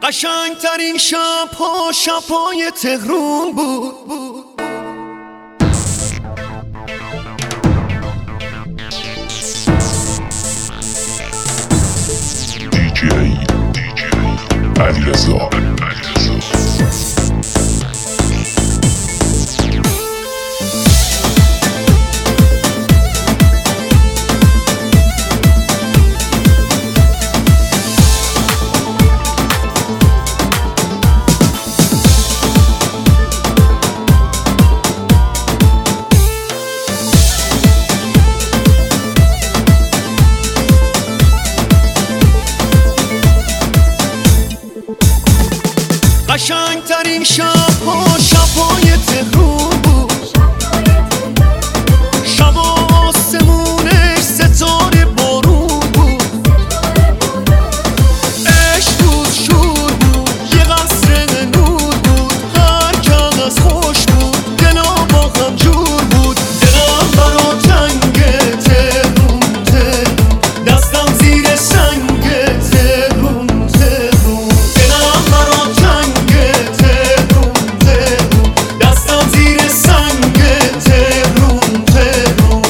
قشنگترین شب‌ها شب‌های تهرون بود. دیجی علیرضا. قشنگترین شب‌ها شب‌های تهرون بود. شب و آسمونش ستاره بارون بود. عشق بود، شور بود، یه قصر نور بود. هر کم از خوش بود، دلا با هم جور بود. دلم برا تنگ تهرون تهرون، دستم زیر سنگ تهرون تهرون. دلم برا تنگ تهرون تهرون، دستم زیر سنگ تهرون تهرون.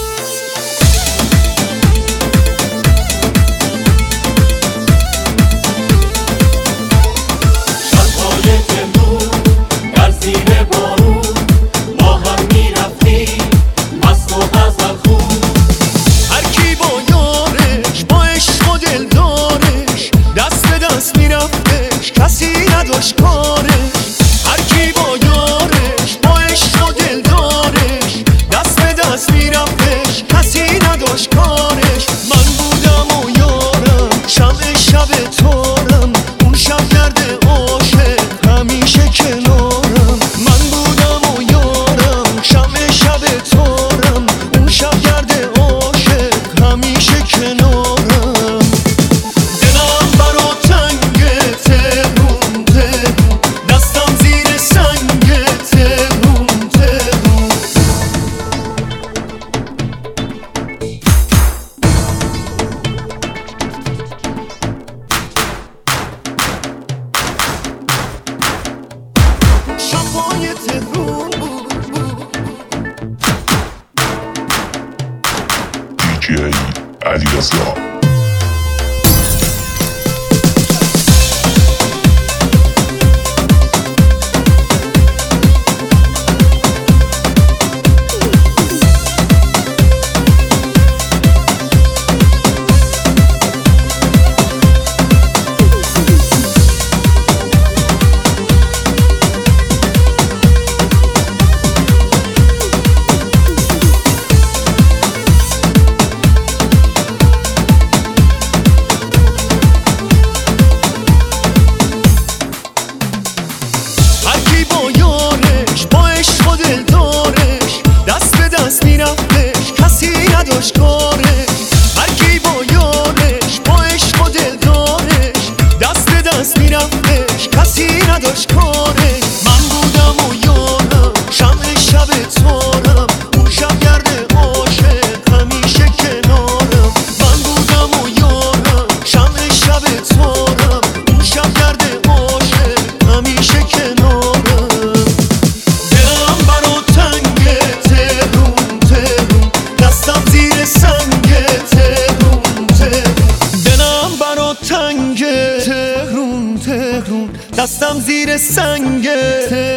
شب‌های تهرون در زیر بارون، ما هم می‌رفتیم مست و غزلخون. هر کی با یارش، با عشق و دلدارش، دست به دست میرفتش، کسی نداشت کارش. هر کی با یارش، با عشق و دلدارش، دست به دست میرفتش، کسی نداشت کارش. من بودم و یارم، شمع شب تارم، اون شب گرد عاشق همیشه کنارم. من بودم و یارم، شمع شب تارم، اون شب گرد عاشق همیشه کنارم. دلم برا تنگ تهرون تهرون، دستم زیر سنگ تهرون تهرون. شب‌های تهرون بود. دیجی علیرضا. هر کی با یارش، با عشق و دلدارش، دست به دست میرفتش، کسی نداشت کارش. هر کی با یارش، با عشق و دلدارش، دست به دست میرفتش، کسی نداشت کارش. من بودم و یارم، شمع شب تارم، اون شب گرد عاشق همیشه کنارم. من بودم و یارم، شمع شب تارم، اون شب گرد عاشق همیشه کنارم. دلم برا تنگ تهرون تهرون، دستم زیر سنگ تهرون تهرون. دلم برا تنگ تهرون تهرون، دستم زیر سنگ تهرون.